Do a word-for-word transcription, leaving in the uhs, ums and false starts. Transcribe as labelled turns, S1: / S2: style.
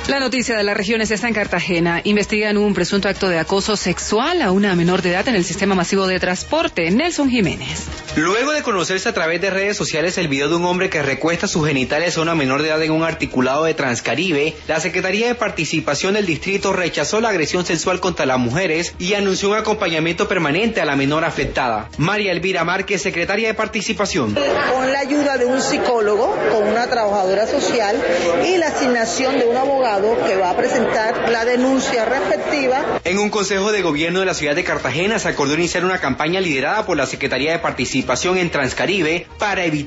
S1: La noticia de las regiones está en Cartagena. Investigan un presunto acto de acoso sexual a una menor de edad en el sistema masivo de transporte. Nelson Jiménez.
S2: Luego de conocerse a través de redes sociales el video de un hombre que recuesta sus genitales a una menor de edad en un articulado de Transcaribe, la Secretaría de Participación del Distrito rechazó la agresión sexual contra las mujeres y anunció un acompañamiento permanente a la menor afectada. María Elvira Márquez, secretaria de Participación.
S3: Con la ayuda de un psicólogo, con una trabajadora social y la asignación de un abogado que va a presentar la denuncia respectiva.
S2: En un consejo de gobierno de la ciudad de Cartagena se acordó iniciar una campaña liderada por la Secretaría de Participación en Transcaribe para evitar